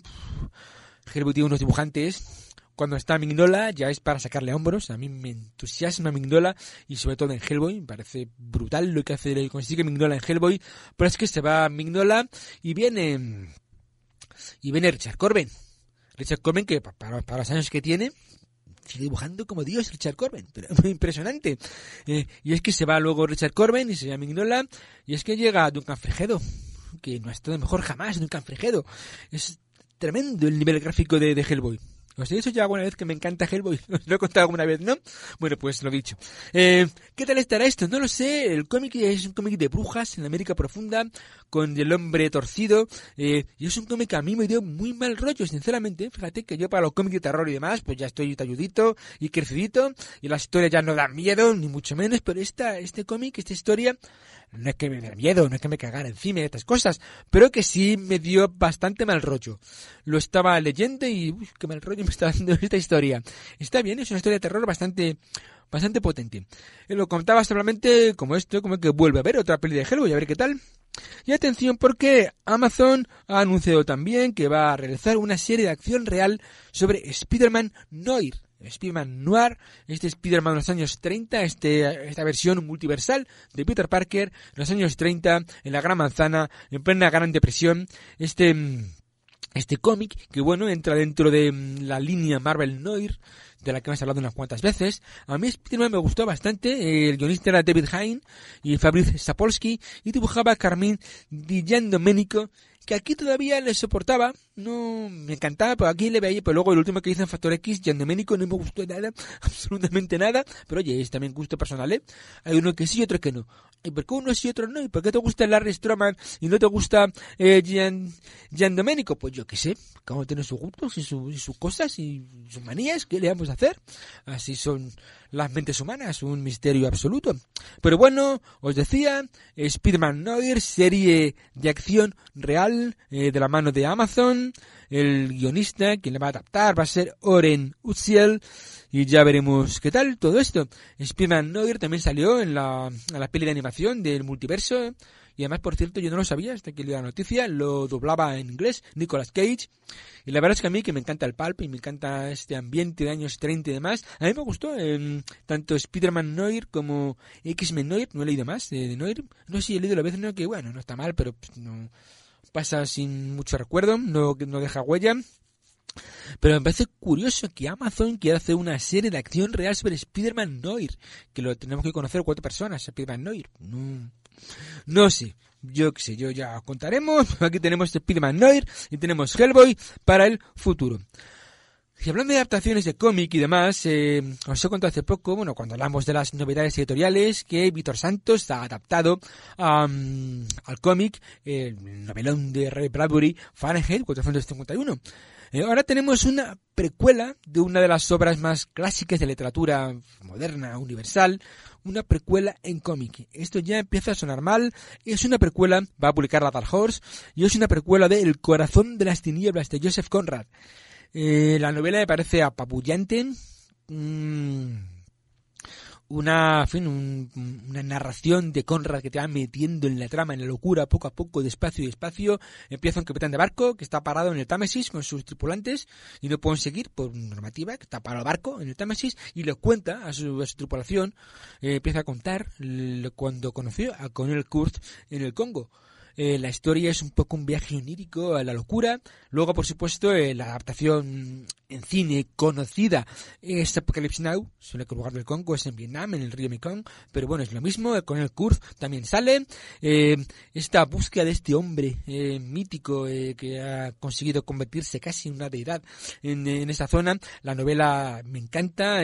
tiene unos dibujantes, cuando está Mignola ya es para sacarle hombros. A mí me entusiasma Mignola y sobre todo en Hellboy, me parece brutal lo que consigue Mignola en Hellboy, pero es que se va Mignola y viene Richard Corben. Richard Corben que para los años que tiene sigue dibujando como Dios Richard Corben, pero muy impresionante. Y es que se va luego Richard Corben y se va Mignola y es que llega Duncan Fregjedo, que no ha estado mejor jamás, Duncan Fregjedo. Es tremendo el nivel gráfico de Hellboy. ¿Os he dicho ya alguna vez que me encanta Hellboy? ¿Os lo he contado alguna vez, no? Bueno, pues lo he dicho. ¿Qué tal estará esto? No lo sé. El cómic es un cómic de brujas en América profunda, con el hombre torcido. Y es un cómic que a mí me dio muy mal rollo, sinceramente. Fíjate que yo para los cómics de terror y demás, pues ya estoy talludito y crecidito. Y las historias ya no dan miedo, ni mucho menos. Pero este cómic, esta historia, no es que me dé miedo, no es que me cagara encima de estas cosas, pero que sí me dio bastante mal rollo. Lo estaba leyendo y uy, qué mal rollo me está dando esta historia. Está bien, es una historia de terror bastante potente. Lo contaba solamente como que vuelve a ver otra peli de Hellboy, a ver qué tal. Y atención porque Amazon ha anunciado también que va a realizar una serie de acción real sobre Spider-Man Noir. Spider-Man Noir, este Spider-Man de los años 30, esta versión multiversal de Peter Parker, en los años 30, en la Gran Manzana, en plena Gran Depresión, este cómic, que bueno, entra dentro de la línea Marvel Noir, de la que hemos hablado unas cuantas veces. A mí Spider-Man me gustó bastante. El guionista era David Hine y Fabrice Sapolsky, y dibujaba Carmine Di Giandomenico, que aquí todavía le soportaba, no me encantaba, pero aquí le veía, pero luego el último que hizo en Factor X, Giandomenico, no me gustó nada, absolutamente nada, pero oye, es también gusto personal, ¿eh? Hay uno que sí y otro que no. ¿Y por qué uno sí y otro no? ¿Y por qué te gusta Larry Stroman y no te gusta Giandomenico? Pues yo qué sé, cada uno tiene sus gustos y sus cosas y sus manías, ¿qué le vamos a hacer? Así son las mentes humanas, un misterio absoluto. Pero bueno, os decía, Spider-Man Noir, serie de acción real, de la mano de Amazon. El guionista, quien le va a adaptar, va a ser Oren Uziel, y ya veremos qué tal todo esto. Spider-Man Noir también salió en la peli de animación del multiverso, y además, por cierto, yo no lo sabía hasta que leí la noticia, lo doblaba en inglés Nicolas Cage, y la verdad es que a mí, que me encanta el pulp y me encanta este ambiente de años 30 y demás, a mí me gustó tanto Spider-Man Noir como X-Men Noir. No he leído más de Noir, no sé si he leído la vez, no, que bueno, no está mal, pero no pasa sin mucho recuerdo, no deja huella. Pero me parece curioso que Amazon quiera hacer una serie de acción real sobre Spider-Man Noir, que lo tenemos que conocer 4 personas, Spider-Man Noir. No sé, yo qué sé, yo ya contaremos. Aquí tenemos Spider-Man Noir y tenemos Hellboy para el futuro. Y hablando de adaptaciones de cómic y demás, os he contado hace poco, bueno, cuando hablamos de las novedades editoriales, que Víctor Santos ha adaptado al cómic el novelón de Ray Bradbury, Fahrenheit 451. Ahora tenemos una precuela de una de las obras más clásicas de literatura moderna, universal, una precuela en cómic. Esto ya empieza a sonar mal. Es una precuela, va a publicar la Dark Horse, y es una precuela de El corazón de las tinieblas de Joseph Conrad. La novela me parece apabullante, una narración de Conrad que te va metiendo en la trama, en la locura, poco a poco, despacio y despacio. Empieza un capitán de barco que está parado en el Támesis con sus tripulantes y no pueden seguir por normativa, que está parado el barco en el Támesis, y le cuenta a su tripulación, empieza a contar cuando conoció a Cornel Kurtz en el Congo. La historia es un poco un viaje onírico a la locura. Luego, por supuesto, la adaptación en cine conocida es Apocalypse Now. Solo que el lugar del Congo es en Vietnam, en el río Mekong, pero bueno, es lo mismo. Con el Kurz también sale. Esta búsqueda de este hombre mítico que ha conseguido convertirse casi en una deidad en esta zona. La novela me encanta.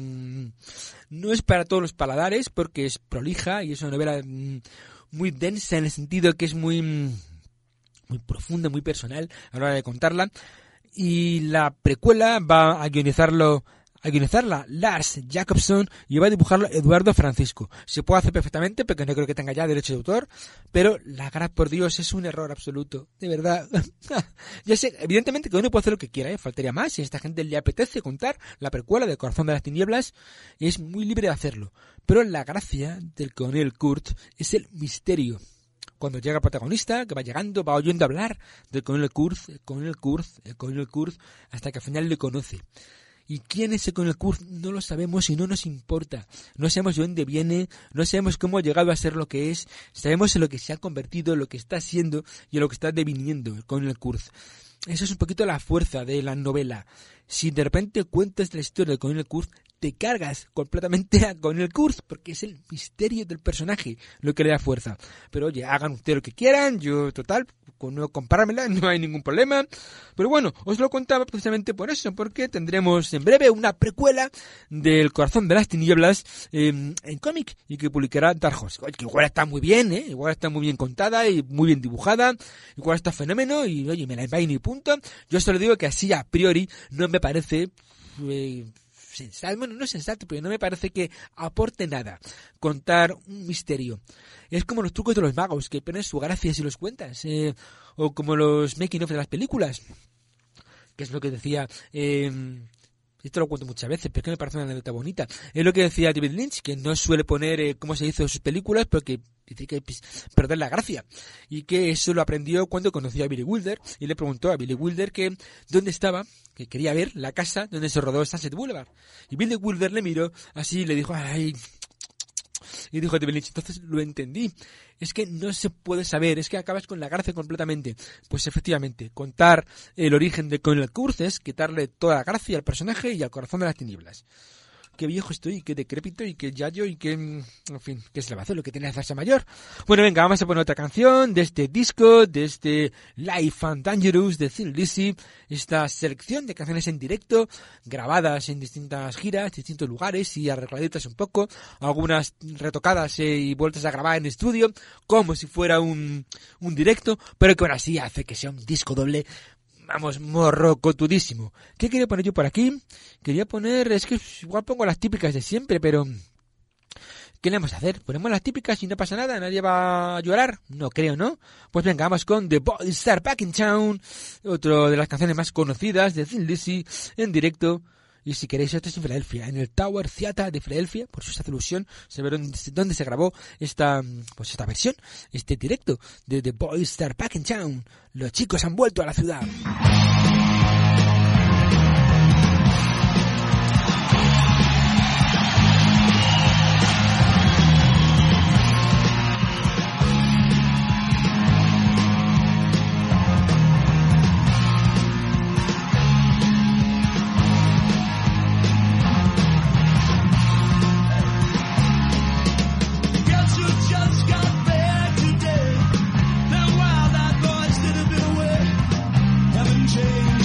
No es para todos los paladares porque es prolija y es una novela muy densa, en el sentido que es muy profunda, muy personal a la hora de contarla. Y la precuela va a guionizarla Lars Jacobson y va a dibujarlo Eduardo Francisco. Se puede hacer perfectamente porque no creo que tenga ya derecho de autor, pero la gran por Dios es un error absoluto, de verdad. Ya sé, evidentemente que uno puede hacer lo que quiera, faltaría más. Si a esta gente le apetece contar la precuela del corazón de las tinieblas, es muy libre de hacerlo. Pero la gracia del Cornel Kurtz es el misterio. Cuando llega el protagonista, que va llegando, va oyendo hablar del Cornel Kurtz, hasta que al final le conoce. ¿Y quién es ese Cornel Kurtz? No lo sabemos y no nos importa. No sabemos de dónde viene, no sabemos cómo ha llegado a ser lo que es. Sabemos en lo que se ha convertido, lo que está siendo y en lo que está deviniendo el Cornel Kurtz. Eso es un poquito la fuerza de la novela. Si de repente cuentas la historia de Cornel Kurtz, te cargas completamente a Cornel Kurtz, porque es el misterio del personaje lo que le da fuerza. Pero oye, hagan ustedes lo que quieran, yo total, con no comprármela, no hay ningún problema. Pero bueno, os lo contaba precisamente por eso, porque tendremos en breve una precuela del Corazón de las Tinieblas en cómic, y que publicará Dark Horse. Que igual está muy bien, igual está muy bien contada y muy bien dibujada, igual está fenómeno, y oye, me la vaina y punto. Yo solo digo que así a priori no me parece sensato, bueno, no es sensato, pero no me parece que aporte nada contar un misterio. Es como los trucos de los magos, que ponen su gracia si los cuentas, o como los making of de las películas, que es lo que decía, esto lo cuento muchas veces, pero es que me parece una anécdota bonita. Es lo que decía David Lynch, que no suele poner cómo se hizo sus películas, porque dice que perder la gracia. Y que eso lo aprendió cuando conoció a Billy Wilder, y le preguntó a Billy Wilder que dónde estaba, que quería ver la casa donde se rodó Sunset Boulevard. Y Billy Wilder le miró así y le dijo, ay, Y dijo David Lynch, entonces lo entendí. Es que no se puede saber, es que acabas con la gracia completamente. Pues efectivamente, contar el origen de Colonel Kurtz es quitarle toda la gracia al personaje y al corazón de las tinieblas. Qué viejo estoy, y qué decrépito, y qué yayo, y qué... En fin, qué se le va a hacer, lo que tiene la salsa mayor. Bueno, venga, vamos a poner otra canción de este disco, de este Life and Dangerous de Thin Lizzy. Esta selección de canciones en directo, grabadas en distintas giras, distintos lugares y arregladitas un poco. Algunas retocadas y vueltas a grabar en estudio, como si fuera un directo, pero que ahora sí hace que sea un disco doble. Vamos, morrocotudísimo. ¿Qué quería poner yo por aquí? Quería poner... Es que igual pongo las típicas de siempre, pero... ¿Qué le vamos a hacer? ¿Ponemos las típicas y no pasa nada? ¿Nadie va a llorar? No creo, ¿no? Pues venga, vamos con The Boys Are Back in Town. Otro de las canciones más conocidas de Thin Lizzy en directo. Y si queréis, esto es en Filadelfia, en el Tower Theatre de Filadelfia, por si os hace ilusión saber dónde se grabó esta versión, este directo de The Boys Are Back in Town. Los chicos han vuelto a la ciudad. Change.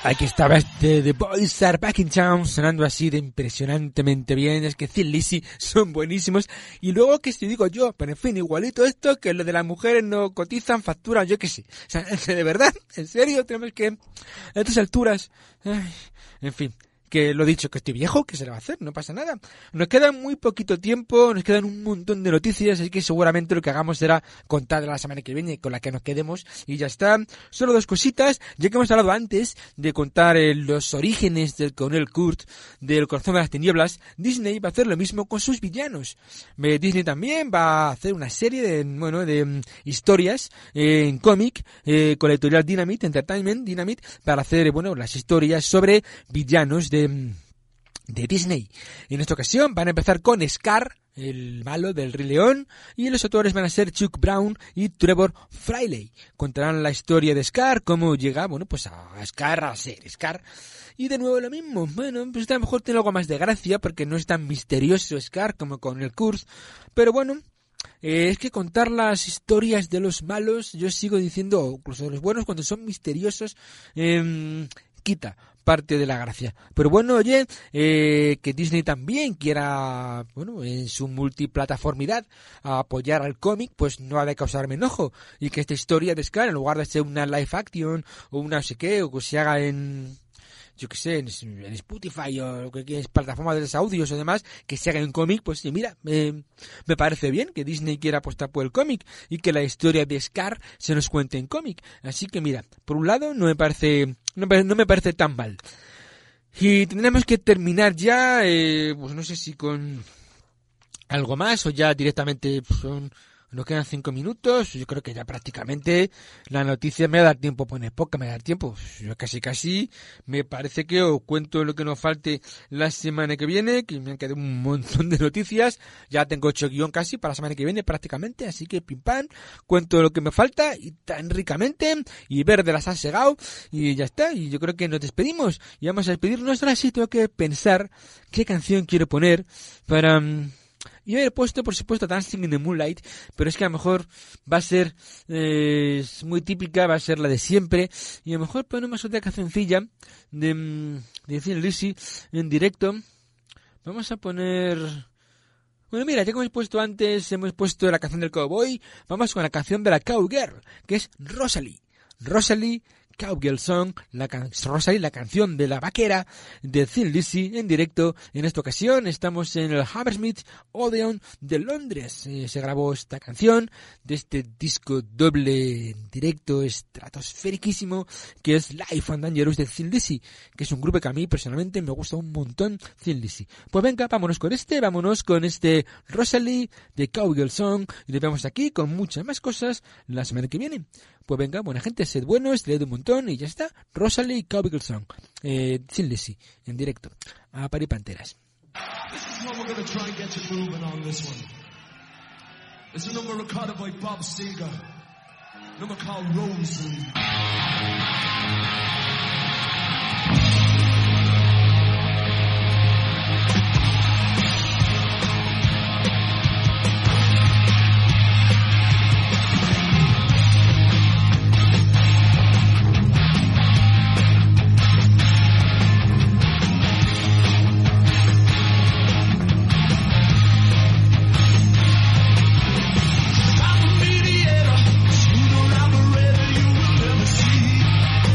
Aquí estaba The Boys Are Back in Town, sonando así de impresionantemente bien. Es que Thin Lizzy son buenísimos. Y luego, que si digo yo, pero en fin, igualito esto, que lo de las mujeres no cotizan, facturan, yo qué sé. O sea, de verdad, en serio, tenemos que, a estas alturas, ay, en fin. Que lo dicho, que estoy viejo, que se le va a hacer, no pasa nada. Nos queda muy poquito tiempo, nos quedan un montón de noticias, así que seguramente lo que hagamos será contar la semana que viene con la que nos quedemos y ya está. Solo dos cositas, ya que hemos hablado antes de contar los orígenes del coronel Kurt, del corazón de las tinieblas. Disney va a hacer lo mismo con sus villanos. Disney también va a hacer una serie de historias en cómic con la editorial Dynamite Entertainment, para hacer las historias sobre villanos de Disney. En esta ocasión van a empezar con Scar, el malo del Rey León, y los autores van a ser Chuck Brown y Trevor Freiley. Contarán la historia de Scar, cómo llega, a Scar a ser Scar. Y de nuevo lo mismo, pues a lo mejor tiene algo más de gracia, porque no es tan misterioso Scar como con el Kurz, pero es que contar las historias de los malos, yo sigo diciendo, incluso de los buenos, cuando son misteriosos, quita parte de la gracia. Pero que Disney también quiera, en su multiplataformidad, apoyar al cómic, pues no ha de causarme enojo. Y que esta historia de Scar, en lugar de ser una live action, o una no sé qué, o que se haga en, yo que sé, en Spotify o que es plataforma de los audios o demás, que se haga en cómic, pues sí, mira, me parece bien que Disney quiera apostar por el cómic y que la historia de Scar se nos cuente en cómic. Así que mira, por un lado no me parece tan mal. Y tendremos que terminar ya, no sé si con algo más o ya directamente nos quedan 5 minutos. Yo creo que ya prácticamente la noticia me va a dar tiempo, poca me va a dar tiempo. Yo casi me parece que os cuento lo que nos falte la semana que viene, que me han quedado un montón de noticias. Ya tengo 8 guión casi para la semana que viene prácticamente, así que pim pam, cuento lo que me falta y tan ricamente, y Verde las ha segado y ya está. Y yo creo que nos despedimos y vamos a despedirnos. Ahora sí tengo que pensar qué canción quiero poner para... Yo he puesto, por supuesto, Dancing in the Moonlight, pero es que a lo mejor va a ser muy típica, va a ser la de siempre, y a lo mejor ponemos otra cancioncilla de Thin Lizzy en directo. Vamos a poner... mira, ya que hemos puesto antes, hemos puesto la canción del cowboy, vamos con la canción de la cowgirl, que es Rosalie. Cowgirl Song, Rosalie, la canción de la vaquera de Thin Lizzy en directo. En esta ocasión estamos en el Hammersmith Odeon de Londres. Se grabó esta canción de este disco doble en directo estratosferiquísimo que es Life and Dangerous de Thin Lizzy, que es un grupo que a mí personalmente me gusta un montón, Thin Lizzy. Pues venga, vámonos con este Rosalie de Cowgirl Song, y nos vemos aquí con muchas más cosas la semana que viene. Pues venga, buena gente, sed buenos, leed un montón y ya está. Rosalie Cowgirl Song, Thin Lizzy, en directo. A Paripanteras. This is what we're going to try and get you moving on this one. It's a number recorded by Bob Seger. A number called Rosalie. I'm a mediator, smoother operator you will never see.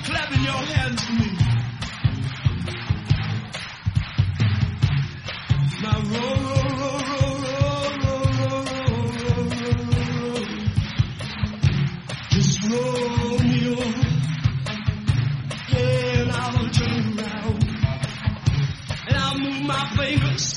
clapping your hands for me. Now roll, roll, roll, roll, roll, roll, roll, roll, roll, roll. Just roll me over. Yeah, and I'll turn around. And I'll move my fingers